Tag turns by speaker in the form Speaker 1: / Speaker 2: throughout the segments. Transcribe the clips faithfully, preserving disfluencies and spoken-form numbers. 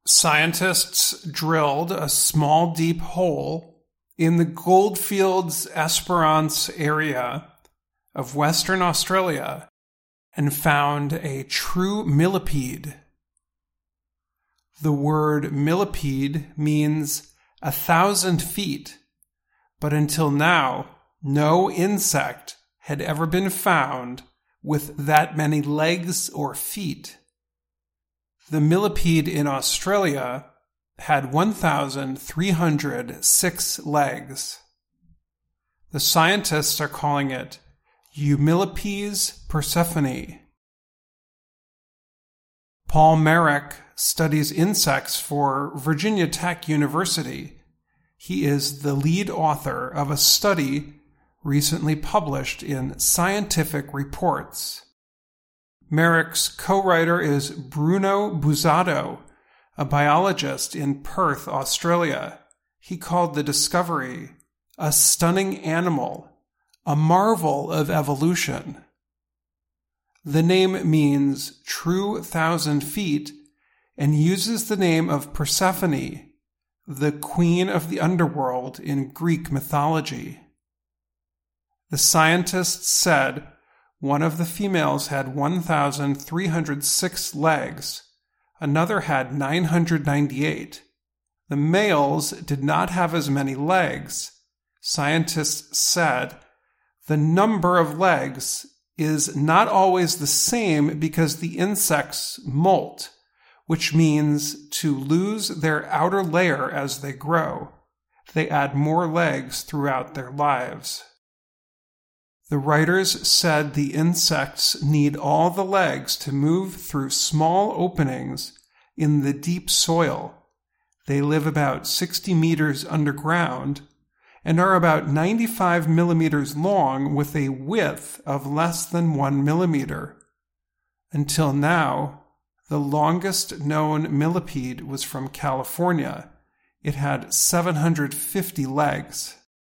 Speaker 1: Scientists drilled a small deep hole in the Goldfields Esperance area of Western Australia and found a true millipede. The word millipede means a thousand feet, but until now, no insect had ever been found with that many legs or feet. The millipede in Australia had one thousand three hundred six legs. The scientists are calling it Eumillipes persephone. Paul Marik studies insects for Virginia Tech University. He is the lead author of a study recently published in Scientific Reports. Marik's co-writer is Bruno Buzzatto, a biologist in Perth, Australia. He called the discovery a stunning animal, a marvel of evolution. The name means true thousand feet and uses the name of Persephone, the queen of the underworld in Greek mythology. The scientists said one of the females had one thousand three hundred six legs, another had nine hundred ninety-eight. The males did not have as many legs. Scientists said the number of legs is not always the same because the insects molt, which means to lose their outer layer as they grow. They add more legs throughout their lives. The writers said the insects need all the legs to move through small openings in the deep soil. They live about sixty meters underground and are about ninety-five millimeters long with a width of less than one millimeter. Until now, the longest known millipede was from California. It had seven hundred fifty legs.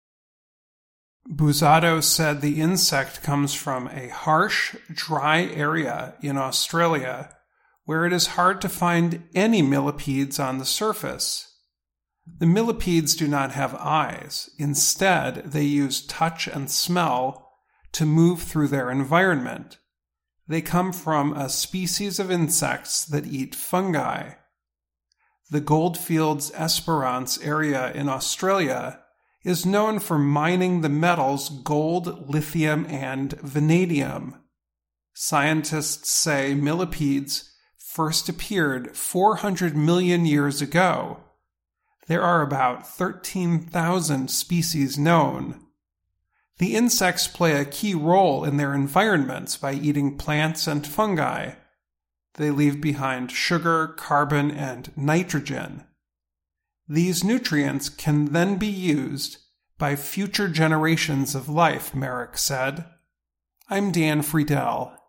Speaker 1: Buzzatto said the insect comes from a harsh, dry area in Australia where it is hard to find any millipedes on the surface. The millipedes do not have eyes. Instead, they use touch and smell to move through their environment. They come from a species of insects that eat fungi. The Goldfields Esperance area in Australia is known for mining the metals gold, lithium, and vanadium. Scientists say millipedes first appeared four hundred million years ago. There are about thirteen thousand species known. The insects play a key role in their environments by eating plants and fungi. They leave behind sugar, carbon, and nitrogen. These nutrients can then be used by future generations of life, Marik said. I'm Dan Friedel.